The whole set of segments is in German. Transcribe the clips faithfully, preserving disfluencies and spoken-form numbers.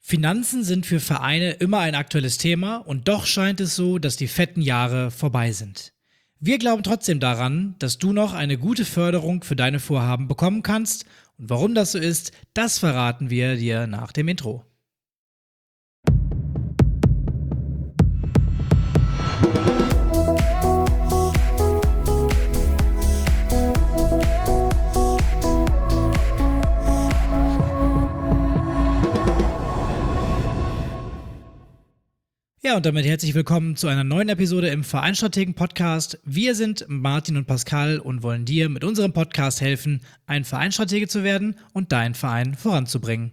Finanzen sind für Vereine immer ein aktuelles Thema und doch scheint es so, dass die fetten Jahre vorbei sind. Wir glauben trotzdem daran, dass du noch eine gute Förderung für deine Vorhaben bekommen kannst und warum das so ist, das verraten wir dir nach dem Intro. Ja, und damit herzlich willkommen zu einer neuen Episode im Vereinsstrategen-Podcast. Wir sind Martin und Pascal und wollen dir mit unserem Podcast helfen, ein Vereinsstratege zu werden und deinen Verein voranzubringen.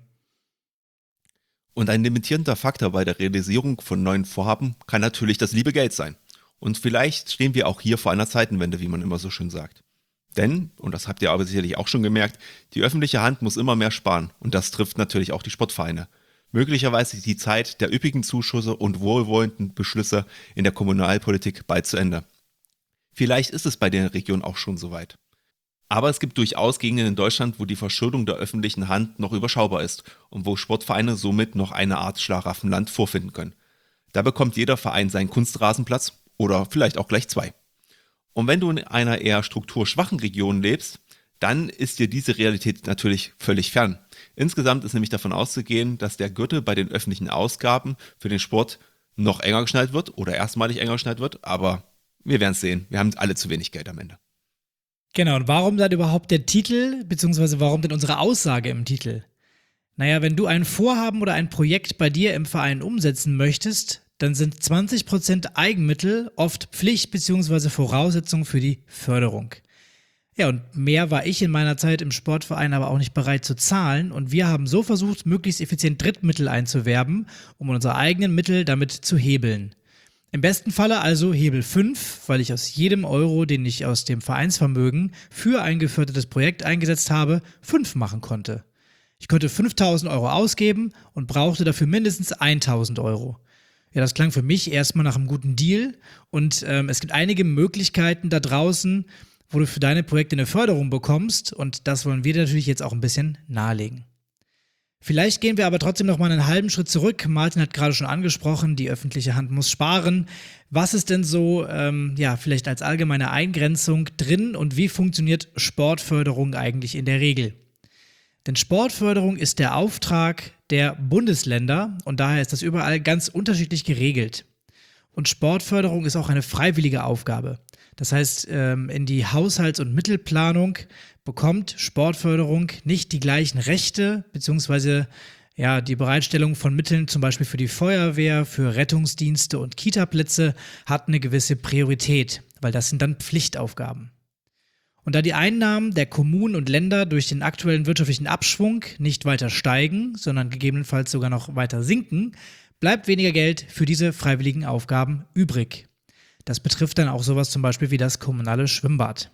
Und ein limitierender Faktor bei der Realisierung von neuen Vorhaben kann natürlich das liebe Geld sein. Und vielleicht stehen wir auch hier vor einer Zeitenwende, wie man immer so schön sagt. Denn, und das habt ihr aber sicherlich auch schon gemerkt, die öffentliche Hand muss immer mehr sparen. Und das trifft natürlich auch die Sportvereine. Möglicherweise ist die Zeit der üppigen Zuschüsse und wohlwollenden Beschlüsse in der Kommunalpolitik bald zu Ende. Vielleicht ist es bei der Region auch schon soweit. Aber es gibt durchaus Gegenden in Deutschland, wo die Verschuldung der öffentlichen Hand noch überschaubar ist und wo Sportvereine somit noch eine Art Schlaraffenland vorfinden können. Da bekommt jeder Verein seinen Kunstrasenplatz oder vielleicht auch gleich zwei. Und wenn du in einer eher strukturschwachen Region lebst, dann ist dir diese Realität natürlich völlig fern. Insgesamt ist nämlich davon auszugehen, dass der Gürtel bei den öffentlichen Ausgaben für den Sport noch enger geschnallt wird oder erstmalig enger geschnallt wird, aber wir werden es sehen. Wir haben alle zu wenig Geld am Ende. Genau, und warum dann überhaupt der Titel, beziehungsweise warum denn unsere Aussage im Titel? Naja, wenn du ein Vorhaben oder ein Projekt bei dir im Verein umsetzen möchtest, dann sind zwanzig Prozent Eigenmittel oft Pflicht beziehungsweise Voraussetzung für die Förderung. Ja, und mehr war ich in meiner Zeit im Sportverein aber auch nicht bereit zu zahlen und wir haben so versucht, möglichst effizient Drittmittel einzuwerben, um unsere eigenen Mittel damit zu hebeln. Im besten Falle also Hebel fünf, weil ich aus jedem Euro, den ich aus dem Vereinsvermögen für ein gefördertes Projekt eingesetzt habe, fünf machen konnte. Ich konnte fünftausend Euro ausgeben und brauchte dafür mindestens tausend Euro. Ja, das klang für mich erstmal nach einem guten Deal und ähm, es gibt einige Möglichkeiten da draußen, wo du für deine Projekte eine Förderung bekommst und das wollen wir dir natürlich jetzt auch ein bisschen nahelegen. Vielleicht gehen wir aber trotzdem noch mal einen halben Schritt zurück. Martin hat gerade schon angesprochen, die öffentliche Hand muss sparen. Was ist denn so, ähm, ja, vielleicht als allgemeine Eingrenzung drin und wie funktioniert Sportförderung eigentlich in der Regel? Denn Sportförderung ist der Auftrag der Bundesländer und daher ist das überall ganz unterschiedlich geregelt. Und Sportförderung ist auch eine freiwillige Aufgabe. Das heißt, in die Haushalts- und Mittelplanung bekommt Sportförderung nicht die gleichen Rechte, beziehungsweise ja, die Bereitstellung von Mitteln zum Beispiel für die Feuerwehr, für Rettungsdienste und Kitaplätze hat eine gewisse Priorität, weil das sind dann Pflichtaufgaben. Und da die Einnahmen der Kommunen und Länder durch den aktuellen wirtschaftlichen Abschwung nicht weiter steigen, sondern gegebenenfalls sogar noch weiter sinken, bleibt weniger Geld für diese freiwilligen Aufgaben übrig. Das betrifft dann auch sowas zum Beispiel wie das kommunale Schwimmbad.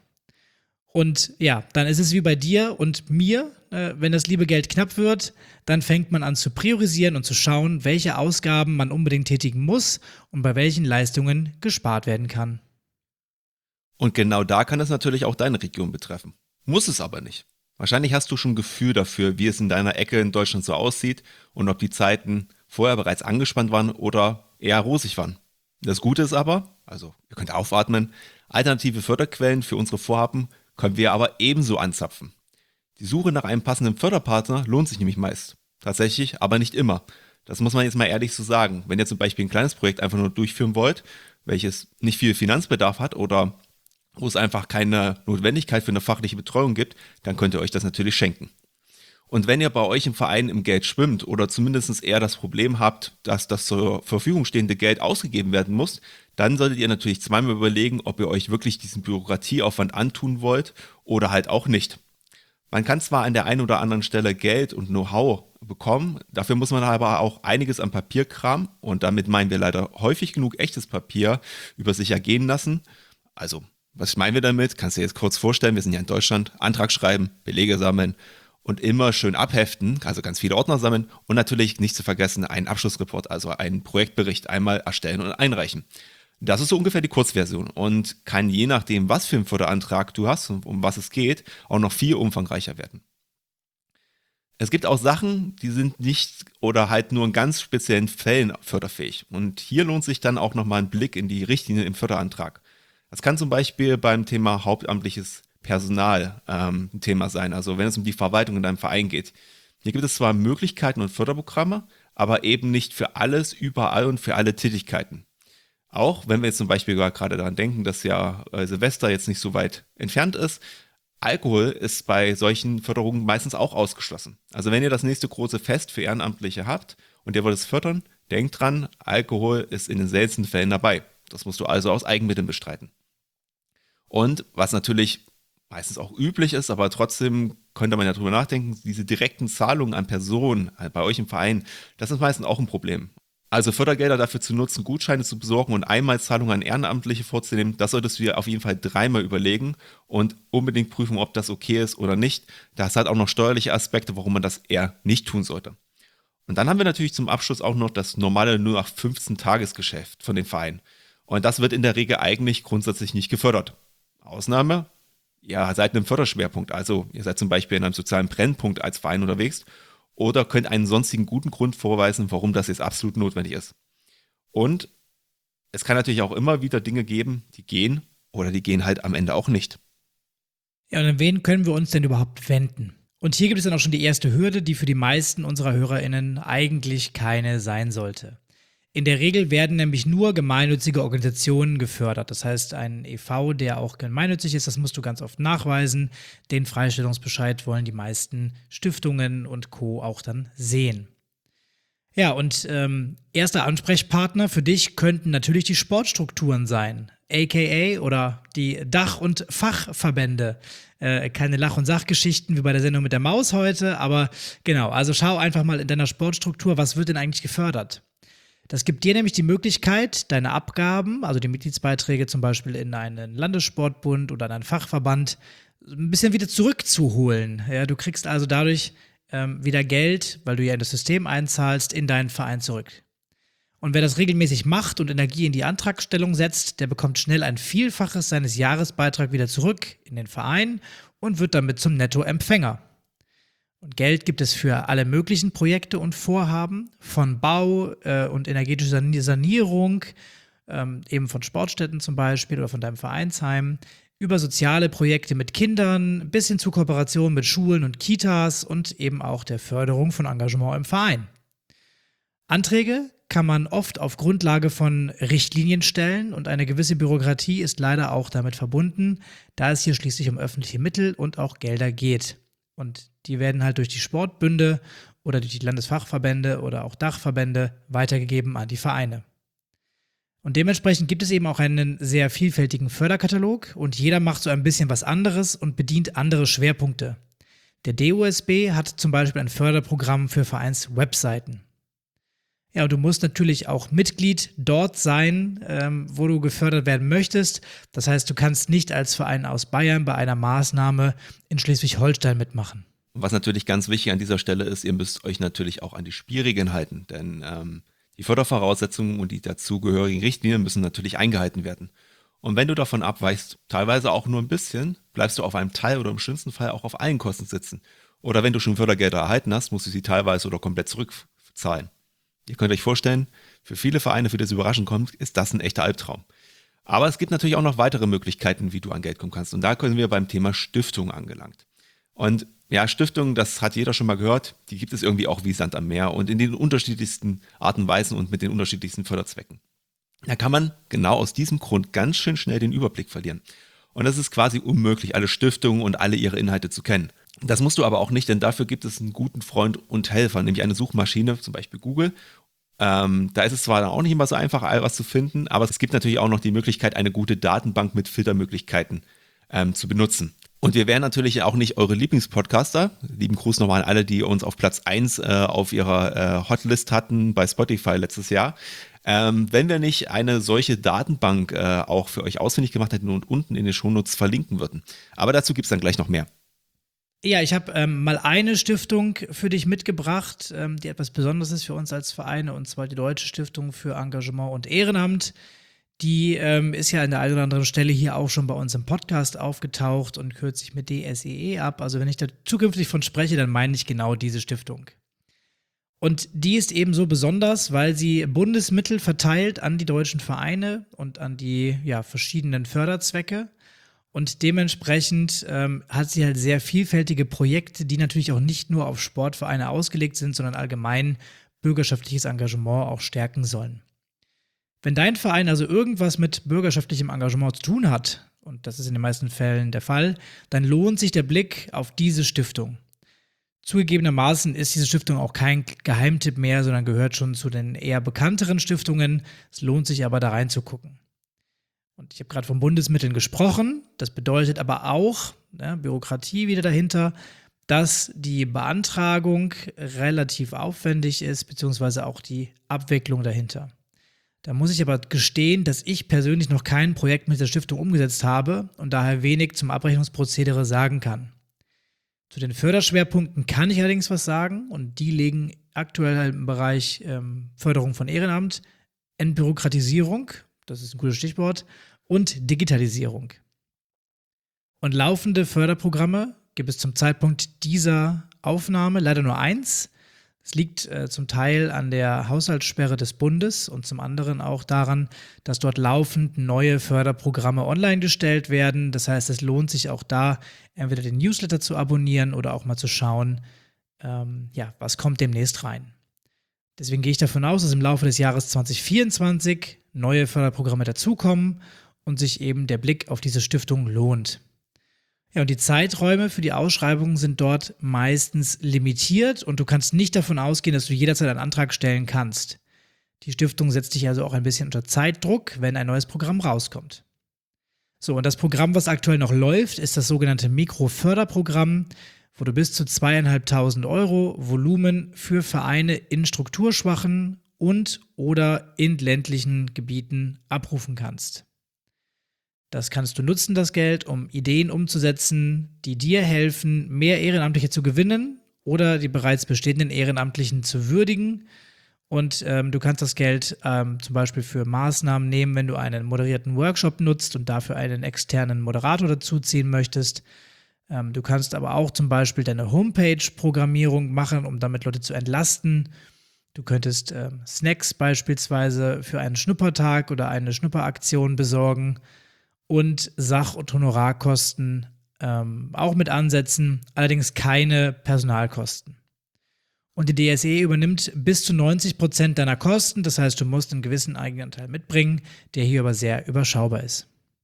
Und ja, dann ist es wie bei dir und mir, äh, wenn das liebe Geld knapp wird, dann fängt man an zu priorisieren und zu schauen, welche Ausgaben man unbedingt tätigen muss und bei welchen Leistungen gespart werden kann. Und genau da kann es natürlich auch deine Region betreffen. Muss es aber nicht. Wahrscheinlich hast du schon ein Gefühl dafür, wie es in deiner Ecke in Deutschland so aussieht und ob die Zeiten vorher bereits angespannt waren oder eher rosig waren. Das Gute ist aber, also ihr könnt aufatmen, alternative Förderquellen für unsere Vorhaben können wir aber ebenso anzapfen. Die Suche nach einem passenden Förderpartner lohnt sich nämlich meist. Tatsächlich, aber nicht immer. Das muss man jetzt mal ehrlich so sagen. Wenn ihr zum Beispiel ein kleines Projekt einfach nur durchführen wollt, welches nicht viel Finanzbedarf hat oder wo es einfach keine Notwendigkeit für eine fachliche Betreuung gibt, dann könnt ihr euch das natürlich schenken. Und wenn ihr bei euch im Verein im Geld schwimmt oder zumindest eher das Problem habt, dass das zur Verfügung stehende Geld ausgegeben werden muss, dann solltet ihr natürlich zweimal überlegen, ob ihr euch wirklich diesen Bürokratieaufwand antun wollt oder halt auch nicht. Man kann zwar an der einen oder anderen Stelle Geld und Know-how bekommen, dafür muss man aber auch einiges an Papierkram, und damit meinen wir leider häufig genug echtes Papier, über sich ergehen lassen. Also, was meinen wir damit? Kannst du dir jetzt kurz vorstellen, wir sind ja in Deutschland, Antrag schreiben, Belege sammeln, und immer schön abheften, also ganz viele Ordner sammeln und natürlich nicht zu vergessen einen Abschlussreport, also einen Projektbericht einmal erstellen und einreichen. Das ist so ungefähr die Kurzversion und kann je nachdem, was für einen Förderantrag du hast und um was es geht, auch noch viel umfangreicher werden. Es gibt auch Sachen, die sind nicht oder halt nur in ganz speziellen Fällen förderfähig. Und hier lohnt sich dann auch nochmal ein Blick in die Richtlinie im Förderantrag. Das kann zum Beispiel beim Thema hauptamtliches Personal ähm, ein Thema sein, also wenn es um die Verwaltung in deinem Verein geht. Hier gibt es zwar Möglichkeiten und Förderprogramme, aber eben nicht für alles, überall und für alle Tätigkeiten. Auch wenn wir jetzt zum Beispiel gerade daran denken, dass ja äh, Silvester jetzt nicht so weit entfernt ist, Alkohol ist bei solchen Förderungen meistens auch ausgeschlossen. Also wenn ihr das nächste große Fest für Ehrenamtliche habt und ihr wollt es fördern, denkt dran, Alkohol ist in den seltensten Fällen dabei. Das musst du also aus Eigenmitteln bestreiten. Und was natürlich meistens auch üblich ist, aber trotzdem könnte man ja drüber nachdenken, diese direkten Zahlungen an Personen bei euch im Verein, das ist meistens auch ein Problem. Also Fördergelder dafür zu nutzen, Gutscheine zu besorgen und Einmalzahlungen an Ehrenamtliche vorzunehmen, das solltest du dir auf jeden Fall dreimal überlegen und unbedingt prüfen, ob das okay ist oder nicht. Das hat auch noch steuerliche Aspekte, warum man das eher nicht tun sollte. Und dann haben wir natürlich zum Abschluss auch noch das normale null acht fünfzehn-Tagesgeschäft von den Vereinen. Und das wird in der Regel eigentlich grundsätzlich nicht gefördert. Ausnahme, ihr seid in einem Förderschwerpunkt, also ihr seid zum Beispiel in einem sozialen Brennpunkt als Verein unterwegs oder könnt einen sonstigen guten Grund vorweisen, warum das jetzt absolut notwendig ist. Und es kann natürlich auch immer wieder Dinge geben, die gehen oder die gehen halt am Ende auch nicht. Ja, und an wen können wir uns denn überhaupt wenden? Und hier gibt es dann auch schon die erste Hürde, die für die meisten unserer HörerInnen eigentlich keine sein sollte. In der Regel werden nämlich nur gemeinnützige Organisationen gefördert. Das heißt, ein E V, der auch gemeinnützig ist, das musst du ganz oft nachweisen. Den Freistellungsbescheid wollen die meisten Stiftungen und Co. auch dann sehen. Ja, und ähm, erster Ansprechpartner für dich könnten natürlich die Sportstrukturen sein, aka oder die Dach- und Fachverbände. Äh, keine Lach- und Sachgeschichten wie bei der Sendung mit der Maus heute, aber genau, also schau einfach mal in deiner Sportstruktur, was wird denn eigentlich gefördert? Das gibt dir nämlich die Möglichkeit, deine Abgaben, also die Mitgliedsbeiträge zum Beispiel in einen Landessportbund oder in einen Fachverband, ein bisschen wieder zurückzuholen. Ja, du kriegst also dadurch ähm, wieder Geld, weil du ja in das System einzahlst, in deinen Verein zurück. Und wer das regelmäßig macht und Energie in die Antragstellung setzt, der bekommt schnell ein Vielfaches seines Jahresbeitrags wieder zurück in den Verein und wird damit zum Nettoempfänger. Und Geld gibt es für alle möglichen Projekte und Vorhaben, von Bau äh, und energetischer Sanierung, ähm, eben von Sportstätten zum Beispiel oder von deinem Vereinsheim, über soziale Projekte mit Kindern bis hin zu Kooperationen mit Schulen und Kitas und eben auch der Förderung von Engagement im Verein. Anträge kann man oft auf Grundlage von Richtlinien stellen und eine gewisse Bürokratie ist leider auch damit verbunden, da es hier schließlich um öffentliche Mittel und auch Gelder geht. Und die werden halt durch die Sportbünde oder durch die Landesfachverbände oder auch Dachverbände weitergegeben an die Vereine. Und dementsprechend gibt es eben auch einen sehr vielfältigen Förderkatalog und jeder macht so ein bisschen was anderes und bedient andere Schwerpunkte. Der D O S B hat zum Beispiel ein Förderprogramm für Vereinswebseiten. Ja, und du musst natürlich auch Mitglied dort sein, ähm, wo du gefördert werden möchtest. Das heißt, du kannst nicht als Verein aus Bayern bei einer Maßnahme in Schleswig-Holstein mitmachen. Was natürlich ganz wichtig an dieser Stelle ist, ihr müsst euch natürlich auch an die Spielregeln halten, denn ähm, die Fördervoraussetzungen und die dazugehörigen Richtlinien müssen natürlich eingehalten werden. Und wenn du davon abweichst, teilweise auch nur ein bisschen, bleibst du auf einem Teil oder im schlimmsten Fall auch auf allen Kosten sitzen. Oder wenn du schon Fördergelder erhalten hast, musst du sie teilweise oder komplett zurückzahlen. Ihr könnt euch vorstellen, für viele Vereine, für die es überraschend kommt, ist das ein echter Albtraum. Aber es gibt natürlich auch noch weitere Möglichkeiten, wie du an Geld kommen kannst. Und da können wir beim Thema Stiftung angelangt. Und ja, Stiftungen, das hat jeder schon mal gehört, die gibt es irgendwie auch wie Sand am Meer und in den unterschiedlichsten Arten und Weisen und mit den unterschiedlichsten Förderzwecken. Da kann man genau aus diesem Grund ganz schön schnell den Überblick verlieren. Und es ist quasi unmöglich, alle Stiftungen und alle ihre Inhalte zu kennen. Das musst du aber auch nicht, denn dafür gibt es einen guten Freund und Helfer, nämlich eine Suchmaschine, zum Beispiel Google. Ähm, da ist es zwar auch nicht immer so einfach, all was zu finden, aber es gibt natürlich auch noch die Möglichkeit, eine gute Datenbank mit Filtermöglichkeiten ähm, zu benutzen. Und wir wären natürlich auch nicht eure Lieblingspodcaster. Lieben Gruß nochmal an alle, die uns auf Platz eins äh, auf ihrer äh, Hotlist hatten bei Spotify letztes Jahr. Ähm, wenn wir nicht eine solche Datenbank äh, auch für euch ausfindig gemacht hätten und unten in den Shownotes verlinken würden. Aber dazu gibt es dann gleich noch mehr. Ja, ich habe ähm, mal eine Stiftung für dich mitgebracht, ähm, die etwas Besonderes ist für uns als Vereine, und zwar die Deutsche Stiftung für Engagement und Ehrenamt. Die ähm, ist ja an der einen oder anderen Stelle hier auch schon bei uns im Podcast aufgetaucht und kürzt sich mit D S E E ab. Also wenn ich da zukünftig von spreche, dann meine ich genau diese Stiftung. Und die ist eben so besonders, weil sie Bundesmittel verteilt an die deutschen Vereine und an die ja, verschiedenen Förderzwecke. Und dementsprechend ähm, hat sie halt sehr vielfältige Projekte, die natürlich auch nicht nur auf Sportvereine ausgelegt sind, sondern allgemein bürgerschaftliches Engagement auch stärken sollen. Wenn dein Verein also irgendwas mit bürgerschaftlichem Engagement zu tun hat, und das ist in den meisten Fällen der Fall, dann lohnt sich der Blick auf diese Stiftung. Zugegebenermaßen ist diese Stiftung auch kein Geheimtipp mehr, sondern gehört schon zu den eher bekannteren Stiftungen. Es lohnt sich aber da reinzugucken. Und ich habe gerade von Bundesmitteln gesprochen. Das bedeutet aber auch, ja, Bürokratie wieder dahinter, dass die Beantragung relativ aufwendig ist, beziehungsweise auch die Abwicklung dahinter. Da muss ich aber gestehen, dass ich persönlich noch kein Projekt mit der Stiftung umgesetzt habe und daher wenig zum Abrechnungsprozedere sagen kann. Zu den Förderschwerpunkten kann ich allerdings was sagen und die liegen aktuell halt im Bereich ähm, Förderung von Ehrenamt, Entbürokratisierung, das ist ein gutes Stichwort, und Digitalisierung. Und laufende Förderprogramme gibt es zum Zeitpunkt dieser Aufnahme leider nur eins. Es liegt äh, zum Teil an der Haushaltssperre des Bundes und zum anderen auch daran, dass dort laufend neue Förderprogramme online gestellt werden. Das heißt, es lohnt sich auch da, entweder den Newsletter zu abonnieren oder auch mal zu schauen, ähm, ja, was kommt demnächst rein. Deswegen gehe ich davon aus, dass im Laufe des Jahres zwanzig vierundzwanzig neue Förderprogramme dazukommen und sich eben der Blick auf diese Stiftung lohnt. Ja, und die Zeiträume für die Ausschreibungen sind dort meistens limitiert und du kannst nicht davon ausgehen, dass du jederzeit einen Antrag stellen kannst. Die Stiftung setzt dich also auch ein bisschen unter Zeitdruck, wenn ein neues Programm rauskommt. So, und das Programm, was aktuell noch läuft, ist das sogenannte Mikroförderprogramm, wo du bis zu zweitausendfünfhundert Euro Volumen für Vereine in strukturschwachen und oder in ländlichen Gebieten abrufen kannst. Das kannst du nutzen, das Geld, um Ideen umzusetzen, die dir helfen, mehr Ehrenamtliche zu gewinnen oder die bereits bestehenden Ehrenamtlichen zu würdigen. Und ähm, du kannst das Geld ähm, zum Beispiel für Maßnahmen nehmen, wenn du einen moderierten Workshop nutzt und dafür einen externen Moderator dazuziehen möchtest. Ähm, du kannst aber auch zum Beispiel deine Homepage-Programmierung machen, um damit Leute zu entlasten. Du könntest ähm, Snacks beispielsweise für einen Schnuppertag oder eine Schnupperaktion besorgen und Sach- und Honorarkosten ähm, auch mit ansetzen, allerdings keine Personalkosten. Und die D S E übernimmt bis zu neunzig Prozent deiner Kosten, das heißt, du musst einen gewissen Eigenanteil mitbringen, der hier aber sehr überschaubar ist.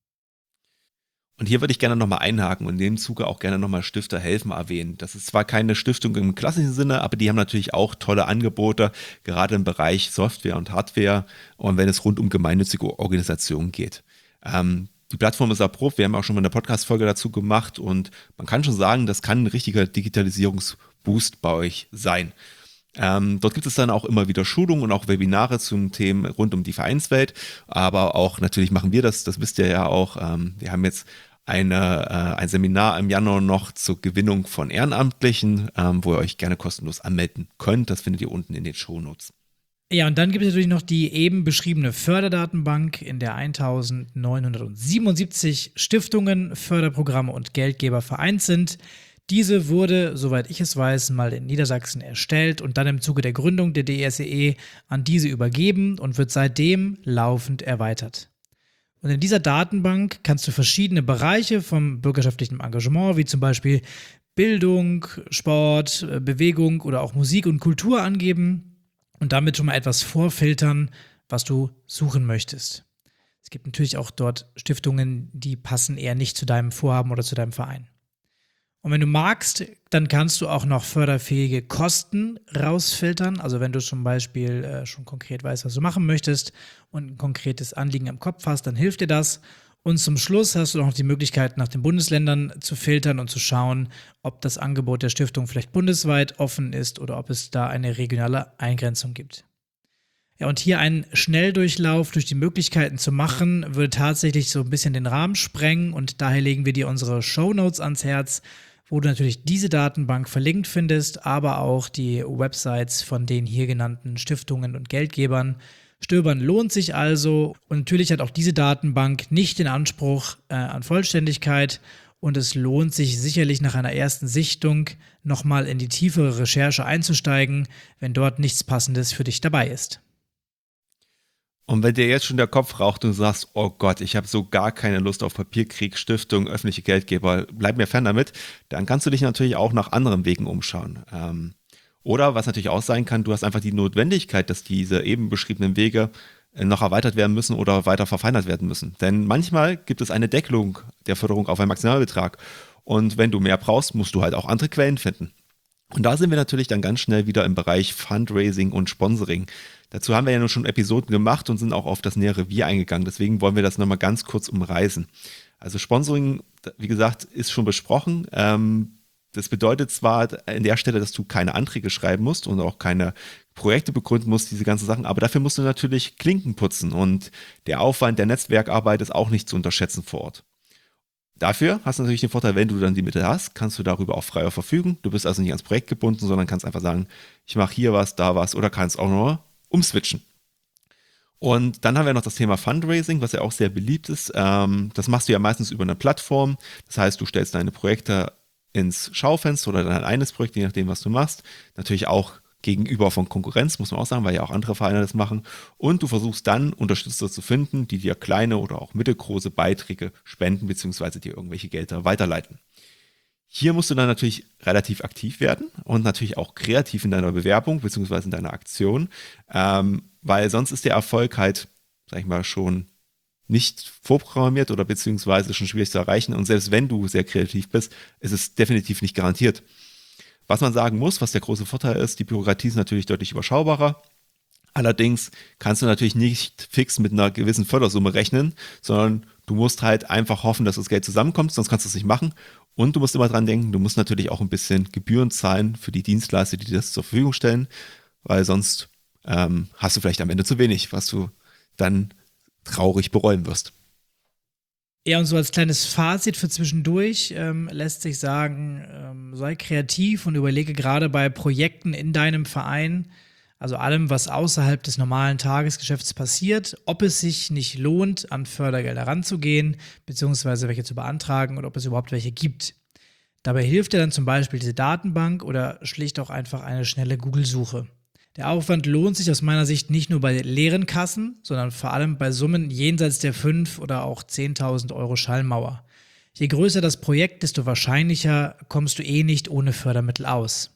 Und hier würde ich gerne nochmal einhaken und in dem Zuge auch gerne nochmal Stifter helfen erwähnen. Das ist zwar keine Stiftung im klassischen Sinne, aber die haben natürlich auch tolle Angebote, gerade im Bereich Software und Hardware und wenn es rund um gemeinnützige Organisationen geht. Ähm, Die Plattform ist erprobt, wir haben auch schon mal eine Podcast-Folge dazu gemacht und man kann schon sagen, das kann ein richtiger Digitalisierungsboost bei euch sein. Ähm, dort gibt es dann auch immer wieder Schulungen und auch Webinare zum Themen rund um die Vereinswelt, aber auch natürlich machen wir das, das wisst ihr ja auch, ähm, wir haben jetzt eine, äh, ein Seminar im Januar noch zur Gewinnung von Ehrenamtlichen, ähm, wo ihr euch gerne kostenlos anmelden könnt, das findet ihr unten in den Shownotes. Ja, und dann gibt es natürlich noch die eben beschriebene Förderdatenbank, in der eintausendneunhundertsiebenundsiebzig Stiftungen, Förderprogramme und Geldgeber vereint sind. Diese wurde, soweit ich es weiß, mal in Niedersachsen erstellt und dann im Zuge der Gründung der D S E E an diese übergeben und wird seitdem laufend erweitert. Und in dieser Datenbank kannst du verschiedene Bereiche vom bürgerschaftlichen Engagement, wie zum Beispiel Bildung, Sport, Bewegung oder auch Musik und Kultur angeben und damit schon mal etwas vorfiltern, was du suchen möchtest. Es gibt natürlich auch dort Stiftungen, die passen eher nicht zu deinem Vorhaben oder zu deinem Verein. Und wenn du magst, dann kannst du auch noch förderfähige Kosten rausfiltern. Also wenn du zum Beispiel äh, schon konkret weißt, was du machen möchtest und ein konkretes Anliegen im Kopf hast, dann hilft dir das. Und zum Schluss hast du noch die Möglichkeit, nach den Bundesländern zu filtern und zu schauen, ob das Angebot der Stiftung vielleicht bundesweit offen ist oder ob es da eine regionale Eingrenzung gibt. Ja, und hier einen Schnelldurchlauf durch die Möglichkeiten zu machen, würde tatsächlich so ein bisschen den Rahmen sprengen und daher legen wir dir unsere Shownotes ans Herz, wo du natürlich diese Datenbank verlinkt findest, aber auch die Websites von den hier genannten Stiftungen und Geldgebern, Stöbern lohnt sich also und natürlich hat auch diese Datenbank nicht den Anspruch äh, an Vollständigkeit und es lohnt sich sicherlich nach einer ersten Sichtung nochmal in die tiefere Recherche einzusteigen, wenn dort nichts Passendes für dich dabei ist. Und wenn dir jetzt schon der Kopf raucht und du sagst, oh Gott, ich habe so gar keine Lust auf Papierkrieg, Stiftung, öffentliche Geldgeber, bleib mir fern damit, dann kannst du dich natürlich auch nach anderen Wegen umschauen. Ähm, oder was natürlich auch sein kann, du hast einfach die Notwendigkeit, dass diese eben beschriebenen Wege äh, noch erweitert werden müssen oder weiter verfeinert werden müssen. Denn manchmal gibt es eine Deckelung der Förderung auf einen Maximalbetrag. Und wenn du mehr brauchst, musst du halt auch andere Quellen finden. Und da sind wir natürlich dann ganz schnell wieder im Bereich Fundraising und Sponsoring. Dazu haben wir ja nun schon Episoden gemacht und sind auch auf das nähere Wie eingegangen. Deswegen wollen wir das nochmal ganz kurz umreißen. Also Sponsoring, wie gesagt, ist schon besprochen. Ähm, das bedeutet zwar an der Stelle, dass du keine Anträge schreiben musst und auch keine Projekte begründen musst, diese ganzen Sachen, aber dafür musst du natürlich Klinken putzen und der Aufwand der Netzwerkarbeit ist auch nicht zu unterschätzen vor Ort. Dafür hast du natürlich den Vorteil, wenn du dann die Mittel hast, kannst du darüber auch freier verfügen. Du bist also nicht ans Projekt gebunden, sondern kannst einfach sagen, ich mache hier was, da was oder kannst auch nur umswitchen. Und dann haben wir noch das Thema Fundraising, was ja auch sehr beliebt ist. Ähm, das machst du ja meistens über eine Plattform. Das heißt, du stellst deine Projekte ins Schaufenster oder dein eines Projekt, je nachdem, was du machst. Natürlich auch gegenüber von Konkurrenz, muss man auch sagen, weil ja auch andere Vereine das machen. Und du versuchst dann, Unterstützer zu finden, die dir kleine oder auch mittelgroße Beiträge spenden, beziehungsweise dir irgendwelche Gelder weiterleiten. Hier musst du dann natürlich relativ aktiv werden und natürlich auch kreativ in deiner Bewerbung, beziehungsweise in deiner Aktion, ähm, weil sonst ist der Erfolg halt, sag ich mal, schon nicht vorprogrammiert oder beziehungsweise schon schwierig zu erreichen. Und selbst wenn du sehr kreativ bist, ist es definitiv nicht garantiert. Was man sagen muss, was der große Vorteil ist, die Bürokratie ist natürlich deutlich überschaubarer. Allerdings kannst du natürlich nicht fix mit einer gewissen Fördersumme rechnen, sondern du musst halt einfach hoffen, dass das Geld zusammenkommt, sonst kannst du es nicht machen. Und du musst immer dran denken, du musst natürlich auch ein bisschen Gebühren zahlen für die Dienstleister, die das zur Verfügung stellen, weil sonst ähm, hast du vielleicht am Ende zu wenig, was du dann traurig bereuen wirst. Ja, und so als kleines Fazit für zwischendurch ähm, lässt sich sagen, ähm, sei kreativ und überlege gerade bei Projekten in deinem Verein, also allem, was außerhalb des normalen Tagesgeschäfts passiert, ob es sich nicht lohnt, an Fördergelder ranzugehen, beziehungsweise welche zu beantragen oder ob es überhaupt welche gibt. Dabei hilft dir dann zum Beispiel diese Datenbank oder schlicht auch einfach eine schnelle Google-Suche. Der Aufwand lohnt sich aus meiner Sicht nicht nur bei leeren Kassen, sondern vor allem bei Summen jenseits der fünf oder auch zehntausend Euro Schallmauer. Je größer das Projekt, desto wahrscheinlicher kommst du eh nicht ohne Fördermittel aus.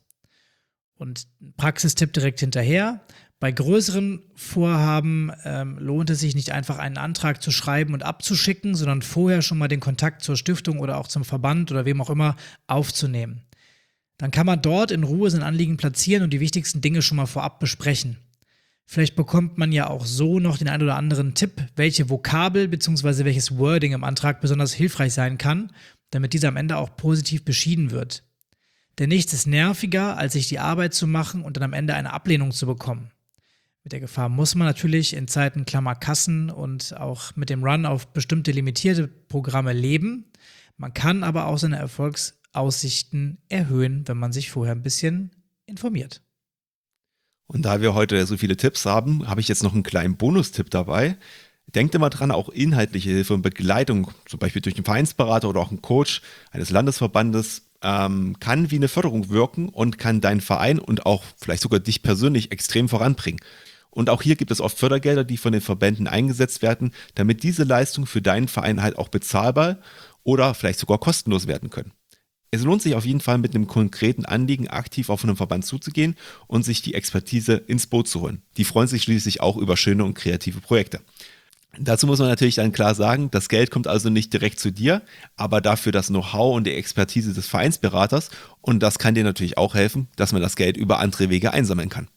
Und ein Praxistipp direkt hinterher: Bei größeren Vorhaben ähm, lohnt es sich nicht einfach einen Antrag zu schreiben und abzuschicken, sondern vorher schon mal den Kontakt zur Stiftung oder auch zum Verband oder wem auch immer aufzunehmen. Dann kann man dort in Ruhe sein Anliegen platzieren und die wichtigsten Dinge schon mal vorab besprechen. Vielleicht bekommt man ja auch so noch den ein oder anderen Tipp, welche Vokabel bzw. welches Wording im Antrag besonders hilfreich sein kann, damit dieser am Ende auch positiv beschieden wird. Denn nichts ist nerviger, als sich die Arbeit zu machen und dann am Ende eine Ablehnung zu bekommen. Mit der Gefahr muss man natürlich in Zeiten Klammer Kassen und auch mit dem Run auf bestimmte limitierte Programme leben. Man kann aber auch seine Erfolgsaussichten erhöhen, wenn man sich vorher ein bisschen informiert. Und da wir heute so viele Tipps haben, habe ich jetzt noch einen kleinen Bonustipp dabei. Denkt immer dran, auch inhaltliche Hilfe und Begleitung, zum Beispiel durch einen Vereinsberater oder auch einen Coach eines Landesverbandes, ähm, kann wie eine Förderung wirken und kann deinen Verein und auch vielleicht sogar dich persönlich extrem voranbringen. Und auch hier gibt es oft Fördergelder, die von den Verbänden eingesetzt werden, damit diese Leistungen für deinen Verein halt auch bezahlbar oder vielleicht sogar kostenlos werden können. Es lohnt sich auf jeden Fall, mit einem konkreten Anliegen aktiv auf einen Verband zuzugehen und sich die Expertise ins Boot zu holen. Die freuen sich schließlich auch über schöne und kreative Projekte. Dazu muss man natürlich dann klar sagen, das Geld kommt also nicht direkt zu dir, aber dafür das Know-how und die Expertise des Vereinsberaters, und das kann dir natürlich auch helfen, dass man das Geld über andere Wege einsammeln kann.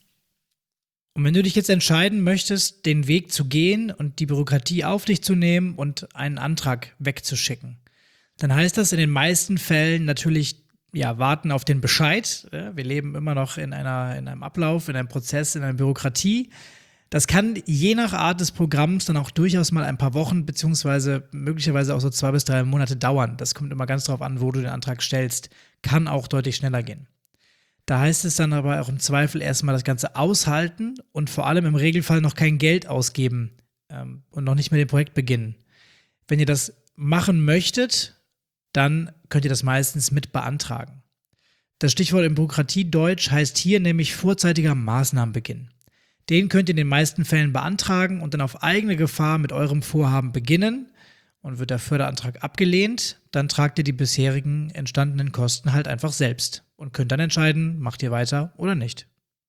Und wenn du dich jetzt entscheiden möchtest, den Weg zu gehen und die Bürokratie auf dich zu nehmen und einen Antrag wegzuschicken, dann heißt das in den meisten Fällen natürlich, ja, warten auf den Bescheid. Wir leben immer noch in einer, in einem Ablauf, in einem Prozess, in einer Bürokratie. Das kann je nach Art des Programms dann auch durchaus mal ein paar Wochen beziehungsweise möglicherweise auch so zwei bis drei Monate dauern. Das kommt immer ganz drauf an, wo du den Antrag stellst. Kann auch deutlich schneller gehen. Da heißt es dann aber auch im Zweifel erstmal das Ganze aushalten und vor allem im Regelfall noch kein Geld ausgeben ähm, und noch nicht mit dem Projekt beginnen. Wenn ihr das machen möchtet, dann könnt ihr das meistens mit beantragen. Das Stichwort im Bürokratiedeutsch heißt hier nämlich vorzeitiger Maßnahmenbeginn. Den könnt ihr in den meisten Fällen beantragen und dann auf eigene Gefahr mit eurem Vorhaben beginnen. Und wird der Förderantrag abgelehnt, dann tragt ihr die bisherigen entstandenen Kosten halt einfach selbst und könnt dann entscheiden, macht ihr weiter oder nicht.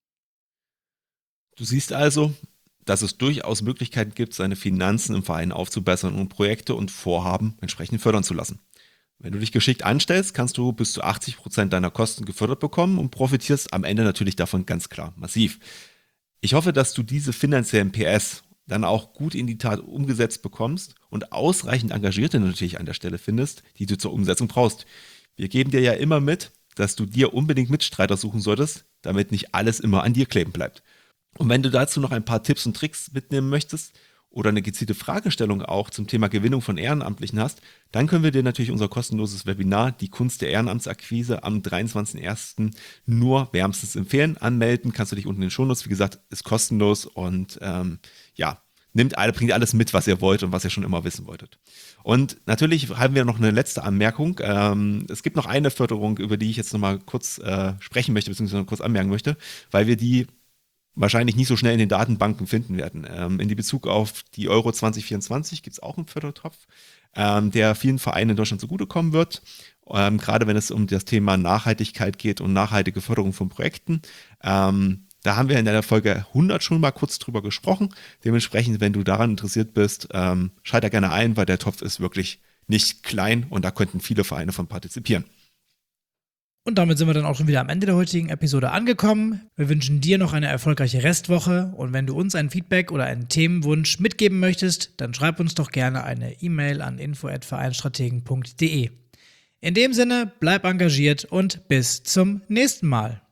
Du siehst also, dass es durchaus Möglichkeiten gibt, seine Finanzen im Verein aufzubessern und Projekte und Vorhaben entsprechend fördern zu lassen. Wenn du dich geschickt anstellst, kannst du bis zu achtzig Prozent deiner Kosten gefördert bekommen und profitierst am Ende natürlich davon ganz klar massiv. Ich hoffe, dass du diese finanziellen P S dann auch gut in die Tat umgesetzt bekommst und ausreichend Engagierte natürlich an der Stelle findest, die du zur Umsetzung brauchst. Wir geben dir ja immer mit, dass du dir unbedingt Mitstreiter suchen solltest, damit nicht alles immer an dir kleben bleibt. Und wenn du dazu noch ein paar Tipps und Tricks mitnehmen möchtest oder eine gezielte Fragestellung auch zum Thema Gewinnung von Ehrenamtlichen hast, dann können wir dir natürlich unser kostenloses Webinar Die Kunst der Ehrenamtsakquise am dreiundzwanzigsten ersten nur wärmstens empfehlen. Anmelden kannst du dich unten in den Shownotes, wie gesagt, ist kostenlos und ähm, ja, nimmt alle, bringt alles mit, was ihr wollt und was ihr schon immer wissen wolltet. Und natürlich haben wir noch eine letzte Anmerkung. Ähm, es gibt noch eine Förderung, über die ich jetzt nochmal kurz äh, sprechen möchte, beziehungsweise kurz anmerken möchte, weil wir die wahrscheinlich nicht so schnell in den Datenbanken finden werden. Ähm, in Bezug auf die Euro zwanzig vierundzwanzig gibt es auch einen Fördertopf, ähm, der vielen Vereinen in Deutschland zugutekommen wird, ähm, gerade wenn es um das Thema Nachhaltigkeit geht und nachhaltige Förderung von Projekten. Ähm, da haben wir in der Folge hundert schon mal kurz drüber gesprochen. Dementsprechend, wenn du daran interessiert bist, ähm, schalt da gerne ein, weil der Topf ist wirklich nicht klein und da könnten viele Vereine von partizipieren. Und damit sind wir dann auch schon wieder am Ende der heutigen Episode angekommen. Wir wünschen dir noch eine erfolgreiche Restwoche und wenn du uns ein Feedback oder einen Themenwunsch mitgeben möchtest, dann schreib uns doch gerne eine E-Mail an info at vereinsstrategen punkt de. In dem Sinne, bleib engagiert und bis zum nächsten Mal.